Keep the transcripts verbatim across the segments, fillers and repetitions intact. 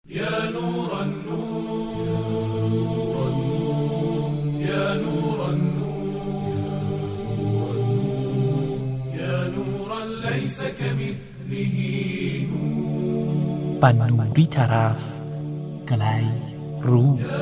يا نور النور يا نور النور يا نورا ليس كمثله نور ปันนูริทาราฟไกลรู้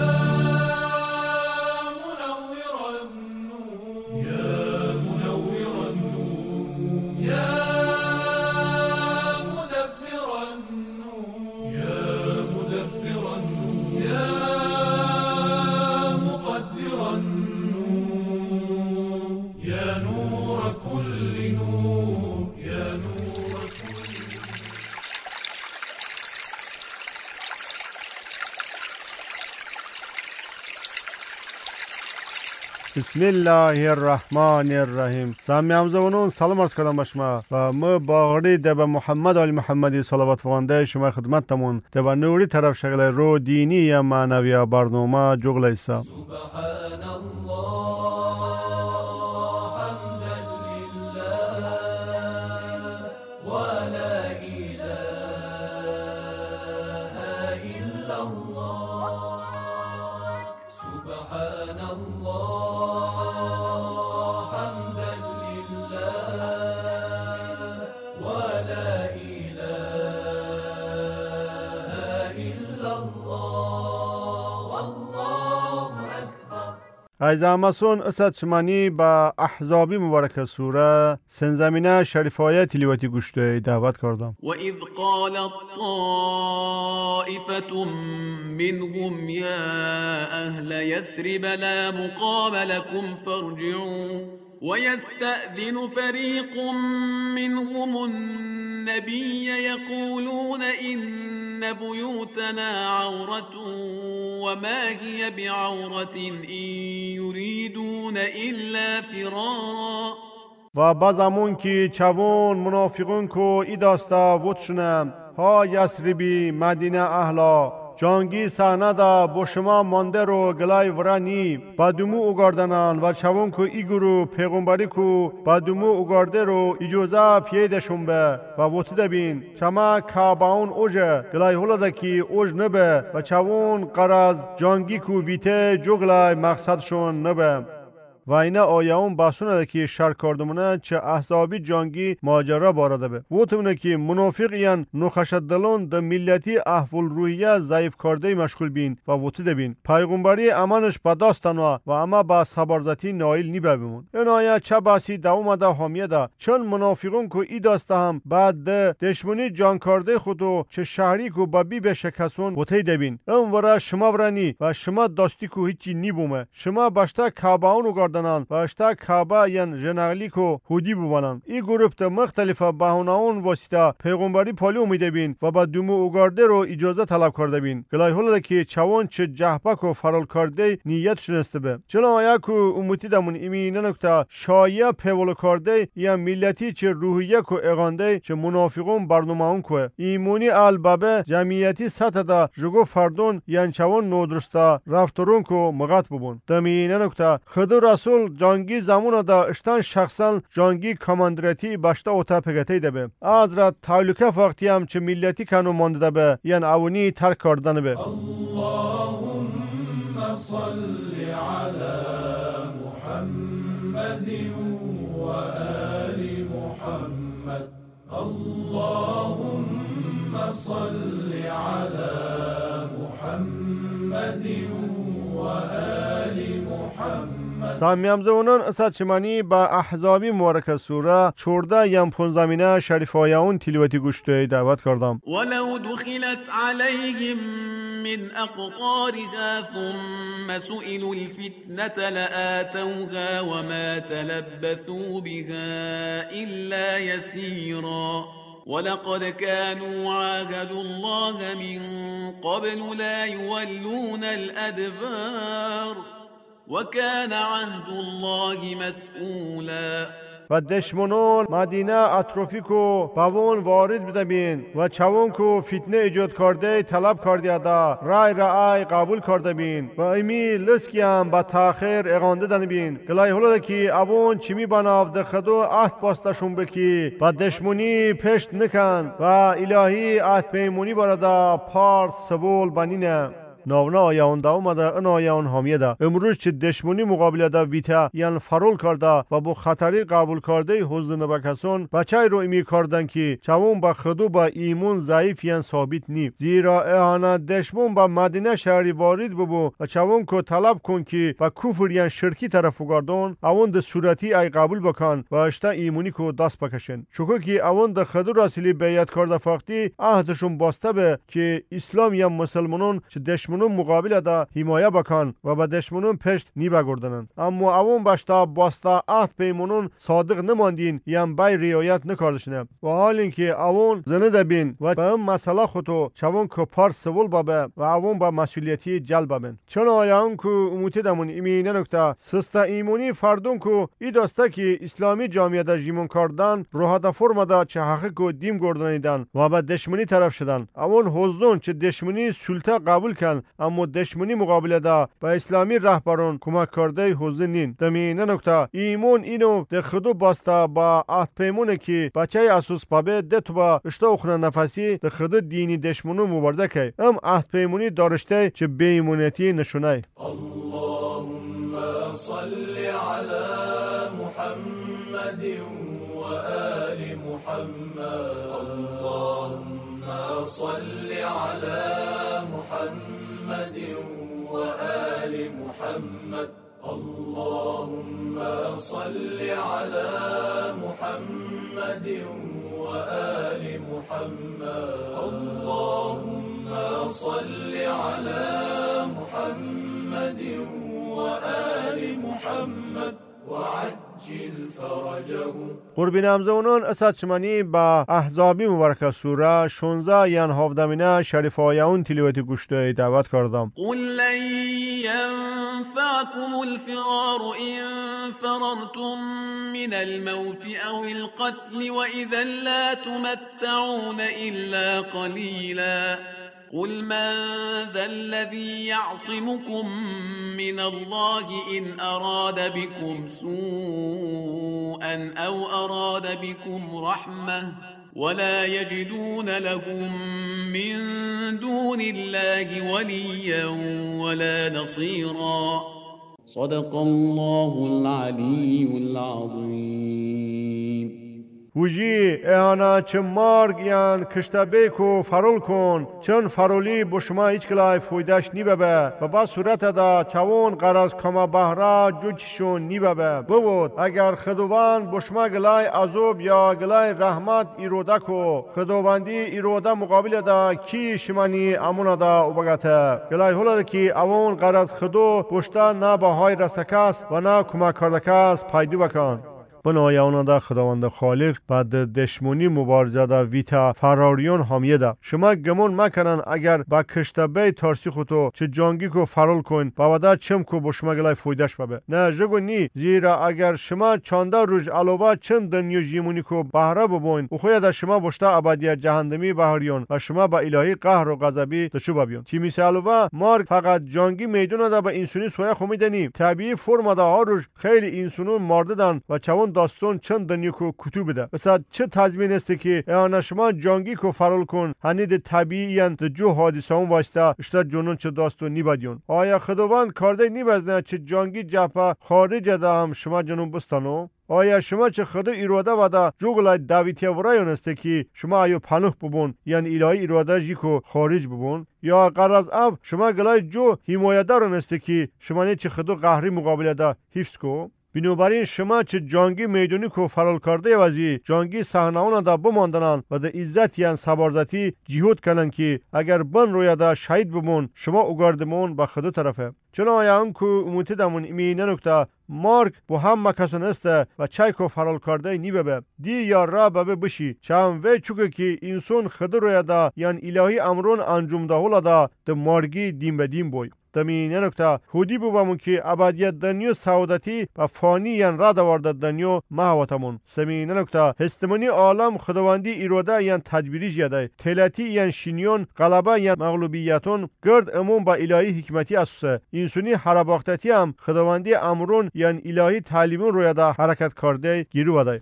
بسم الله الرحمن الرحیم. سامیامزونون سلام عرض کردم به شما و ما باغری ده به محمد آل محمدی صلوات فرمانده شما خدمتتمون ده به نوری طرف شغل رو دینی یا معنوی برنامه جوغل ایسا. سبحان الله حمدا لله ولا اله الا الله سبحان الله از امسون اسد شمانی با احزابی مبارک سوره سنزمینه شریفایه تلیواتی گوشته دعوت کردم. و اذ قالت طائفة منهم یا اهل یثرب لا مقام لكم فارجعوا ويستأذن فريق منهم النبي يقولون إن بيوتنا عورة وما هي بعورة إن يريدون إلا فرارا. و بازمون که چوون منافقون کو ای داستا وطشنم ها یسربی مدینه اهلا جانگی صحنه دا با شما مانده رو گلای ورانی با دومو اگاردنان و چوون کو ای گرو پیغمبری کو با دومو اگارده رو اجازه پیدشون به و وطی دبین چما کاباون اوجه گلای هولا دا کی اوج نبه و چوون قرز جانگی کو ویته جو گلای مقصدشون نبه. و اینا آیاون بحثونه که شر کردمونه چه احزابی جانگی ماجرا بارده به وطمونه که منافق ایان نخشد دلون ده ملتی احول رویه ضعیف کرده مشغول بین و وطی ده بین پیغمبری امانش بداستنوا و اما با صبرزتی نایل نی ببیمون. این آیه چه باسی دوام ده حامیه ده چون منافقون که ای داسته هم بعد ده دشمنی جان کرده خودو چه شهری که ببی به شکسون وطی ده بین اون ورا شما ورانی و شما داستی که هیچی نی بومه شما باشتا کاباون و اشتا کعبه ین جنگلی کو هودی بوانن. ای گروپ تا مختلفه بهونه‌ون واسطه پیغمبری پالی امیده بین و با دومو اوگارده رو اجازه طلب کرده بین. گلای هولا که چوان چه جهبک و فرال کرده نیت شنسته به. چلا آیا کو امتی دمون ایمینه نکته شایع پیول کرده یا ملتی چه روحیه کو اغانده چه منافقون برنامه‌ون کوه. ایمونی البابه جمعیتی سطح دا جگو فردون یان چوان نودرسته رفتارون کو مغات ببون. دمینه نکته خدا رسول جانگی زمانه دا اشتان شخصا جانگی کماندرتی باشتا اوتا پگتی ده به حضرت تعلقه وقتی هم چه ملتی کنو مانده ده به یعنی اونی ترک کردن به. اللهم صل على محمد و آل محمد اللهم صل على محمد و آل محمد. سامیامزونان اسد شمانی با احزابی مبارک سوره چورده یم پونزمینه شریفایون تلیواتی گوشته دعوت کردم. ولو دخلت عليهم من أقطارها ثم سئلوا الفتنة لآتوها وما تلبثوا بها إلا يسيرا ولقد كانوا عاهدوا الله من قبل لا يولون الأدبار وكان عهد الله مسئولا. و دشمنون مدینه اطرافی کو باون وارد بده بین و چون کو فتنه ایجاد کرده طلب کرده دا رای رای قبول کرده بین و امی لسکی هم با تاخیر اغانده دن بین گلای هلده که اوون چمی بناف ده خدو عهد پاستشون بکی و دشمنی پشت نکن و الهی عهد پیمونی برده پارس سوول بنینه ناونا آیان دا اومده ان آیان حامیه ده امروز چه دشمنی مقابله ده ویتا یعنی فرول کرده و با خطری قبول کرده حوزه نبکسون بچه رو امی کردن که چون با خدو با ایمون ضعیف یعنی ثابت نی زیرا اهانه دشمن با مدینه شهری وارد ببو و چون که طلب کن که با کفر یعنی شرکی طرف گردون اون ده صورتی ای قبول بکن و اشتا ایمونی که دست بکشن چون که اون ده خدو راسلی بیعت کرده فقطی عهدشون باسته به که اسلام یا مسلمانون چه دشمن دشمنون مقابل دا حمایه بکن و به دشمنون پشت نی بگردنن اما اون باشتا باستا عهد پیمونون صادق نماندین یم بای رعایت نکردشنه و حال اینکه اون زنده بین و به این مسئله خودو چون که پار سوال بابه و اون با مسئولیتی جلب ببین چون آیان که اموتی دمون ایمینه نکته سستا ایمونی فردون که ای داسته که اسلامی جامعه دا جیمون کردن روحا دا فرما دا چه حقیق دیم گردنیدن و به دشمنی طرف شدن اون حوزدون چه دشمنی سلطه قبول کن اما دشمنی مقابله دا با اسلامی رهبران کمک کرده حوزه نین دمینه نکته ایمون اینو ده خودو باستا با عهد پیمونه که بچه اسوس پابه ده تو با اشتا اخنا نفسی ده خودو دینی دشمنو مبارده که ام عهد پیمونی دارشته چه بیمونیتی نشونه اللهم صل على محمد و آل محمد اللهم صل على محمد و آل محمد اللهم صل على محمد و آل محمد اللهم صل على محمد و آل محمد وعجل فرجهم قربی نمزمانان اسد شمانی با احزابی مبارکه سوره شانزده یان هفدمینه شریف آیون تلیوتی گوشته دعوت کردم قل لن ينفعكم الفرار إن فررتم من الموت أو القتل وإذا لا تمتعون إلا قليلا قل من ذا الذي يعصمكم من الله إن أراد بكم سوءا أو أراد بكم رحمة ولا يجدون لهم من دون الله وليا ولا نصيرا صدق الله العلي العظيم وجی اهانا چه مرگ یان کشتبه کو فرول کن چون فرولی بشما هیچ کلای فویدش نی ببه و با صورت دا چون قرض کما بهرا جوچشون نی ببه بود اگر خدوان بشما گلای عذاب یا گلای رحمت ایروده کو خدواندی ایروده مقابل دا کی شمانی امون دا وبگته گلای هولا کی اون قرض خدو پشتا نه بهای رسکاس و نه کمک کردکاس پایدو بکن بنای آنها دا خداوند خالق بعد دشمنی مبارزه دا ویتا فراریون حامیه دا شما گمون مکنن اگر با کشتبه تارسی خودتو چه جانگی کو فرول کن با ودا چم کو بشما گلای فویدش ببه نه جگو نی زیرا اگر شما چانده روش علاوه چند دنیو جیمونی کو بهره ببوین او خویا دا شما بشتا ابدیت جهنمی بهریون و شما با الهی قهر و غضبی دشو ببیون چی مثالوا مرگ فقط جانگی میدون دا با انسانی سویا خو میدنی طبیعی فرم دا ها روش خیلی انسانون مرددن و چون داستان چند دنیا کو کتب ده مثلا چه تضمین است که انا شما جانگی کو فرول کن هنید طبیعی اند جو حادثه اون واسطه اشتا جنون چه داستان نیبادیون آیا خداوند کارده نیبزنه چه جانگی جپا خارج ده هم شما جنون بستانو آیا شما چه خدا ایراده ودا جوگلای داویتی ورایون است که شما ایو پناه ببون یعنی الهی ایراده جی کو خارج ببون یا قرض اف شما گلای جو حمایتدارون است که شما نه چه خدا قهری مقابله ده حفظ کو بنابراین شما چه جانگی میدونی کو فرال کرده وزی جانگی صحنه‌اون دا بماندنن و د عزت یان صبرزتی جهود کنن که اگر بن رویا دا شهید بمون شما اوگاردمون به خدا طرفه چون آیان کو اموتی دمون ایمینه نکته مارک بو هم مکسون است و چای کو فرال کرده نی ببه دی یا را ببه بشی چون و چوکه که انسان خدا رویا دا یان الهی امرون انجام ده ولا دا د مارگی دیم به دیم بوی دمی نکته هودی بوبمون که ابدیت دنیو سعادتی و فانی یان را دوارد دنیو مهوتمون سمی نکته هستمانی عالم خداوندی ایروده یان تدبیری جده تلتی یان شینیون غلبه یان مغلوبیتون گرد عموم با الهی حکمتی اساسه اینسونی حرباختتی هم خداوندی امرون یان الهی تعلیمون روی ده حرکت کرده گیرو بده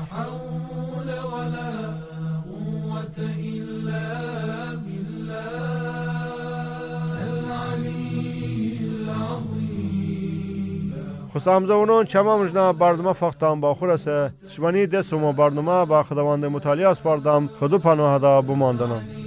خسام زونان چما مجنا برنامه فقطان با خورسه شمانی دست و برنامه با خداوند مطالعه اسپاردم خدو پناه دا بماندنم